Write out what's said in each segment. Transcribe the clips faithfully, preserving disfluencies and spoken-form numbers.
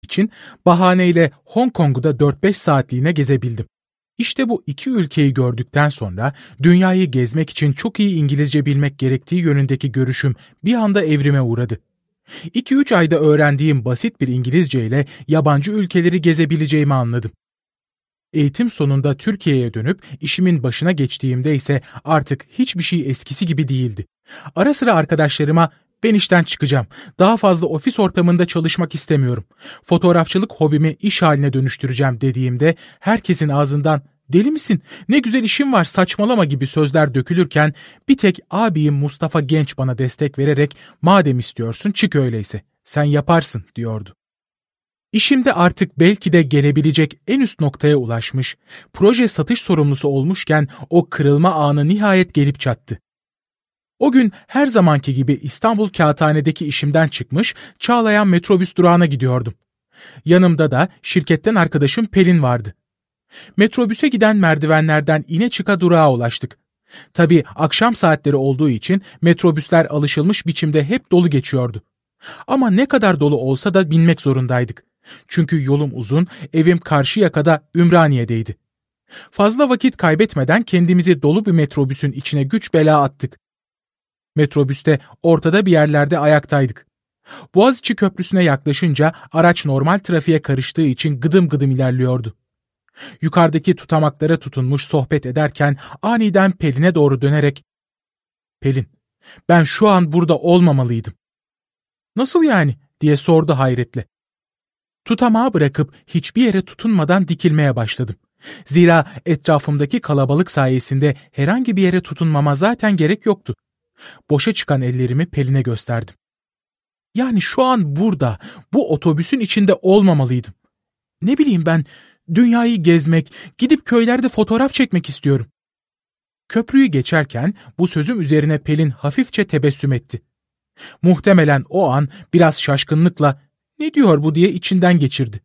için bahaneyle Hong Kong'u da dört beş saatliğine gezebildim. İşte bu iki ülkeyi gördükten sonra dünyayı gezmek için çok iyi İngilizce bilmek gerektiği yönündeki görüşüm bir anda evrime uğradı. iki üç ayda öğrendiğim basit bir İngilizce ile yabancı ülkeleri gezebileceğimi anladım. Eğitim sonunda Türkiye'ye dönüp işimin başına geçtiğimde ise artık hiçbir şey eskisi gibi değildi. Ara sıra arkadaşlarıma "Ben işten çıkacağım. Daha fazla ofis ortamında çalışmak istemiyorum. Fotoğrafçılık hobimi iş haline dönüştüreceğim" dediğimde herkesin ağzından "Deli misin? Ne güzel işin var, saçmalama" gibi sözler dökülürken bir tek abim Mustafa Genç bana destek vererek "Madem istiyorsun çık öyleyse. Sen yaparsın" diyordu. İşimde artık belki de gelebilecek en üst noktaya ulaşmış, proje satış sorumlusu olmuşken o kırılma anı nihayet gelip çattı. O gün her zamanki gibi İstanbul Kağıthane'deki işimden çıkmış, Çağlayan metrobüs durağına gidiyordum. Yanımda da şirketten arkadaşım Pelin vardı. Metrobüse giden merdivenlerden ine çıka durağa ulaştık. Tabii akşam saatleri olduğu için metrobüsler alışılmış biçimde hep dolu geçiyordu. Ama ne kadar dolu olsa da binmek zorundaydık. Çünkü yolum uzun, evim Karşıyaka'da Ümraniye'deydi. Fazla vakit kaybetmeden kendimizi dolu bir metrobüsün içine güç bela attık. Metrobüste ortada bir yerlerde ayaktaydık. Boğaziçi Köprüsü'ne yaklaşınca araç normal trafiğe karıştığı için gıdım gıdım ilerliyordu. Yukarıdaki tutamaklara tutunmuş sohbet ederken aniden Pelin'e doğru dönerek "Pelin, ben şu an burada olmamalıydım." "Nasıl yani?" diye sordu hayretle. Tutamağı bırakıp hiçbir yere tutunmadan dikilmeye başladım. Zira etrafımdaki kalabalık sayesinde herhangi bir yere tutunmama zaten gerek yoktu. Boşa çıkan ellerimi Pelin'e gösterdim. Yani şu an burada, bu otobüsün içinde olmamalıydım. Ne bileyim ben, dünyayı gezmek, gidip köylerde fotoğraf çekmek istiyorum. Köprüyü geçerken bu sözüm üzerine Pelin hafifçe tebessüm etti. Muhtemelen o an biraz şaşkınlıkla "Ne diyor bu?" diye içinden geçirdi.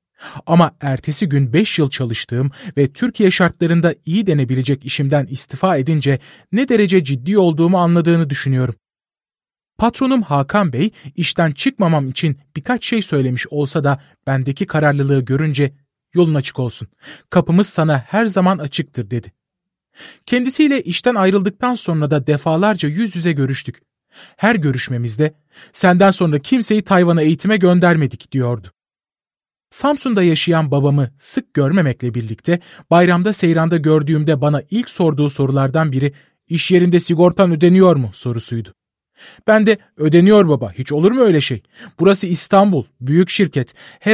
Ama ertesi gün beş yıl çalıştığım ve Türkiye şartlarında iyi denebilecek işimden istifa edince ne derece ciddi olduğumu anladığını düşünüyorum. Patronum Hakan Bey işten çıkmamam için birkaç şey söylemiş olsa da bendeki kararlılığı görünce "Yolun açık olsun. Kapımız sana her zaman açıktır" dedi. Kendisiyle işten ayrıldıktan sonra da defalarca yüz yüze görüştük. Her görüşmemizde "Senden sonra kimseyi Tayvan'a eğitime göndermedik" diyordu. Samsun'da yaşayan babamı sık görmemekle birlikte bayramda seyranda gördüğümde bana ilk sorduğu sorulardan biri "İş yerinde sigortan ödeniyor mu?" sorusuydu. Ben de "Ödeniyor baba, hiç olur mu öyle şey? Burası İstanbul, büyük şirket. Her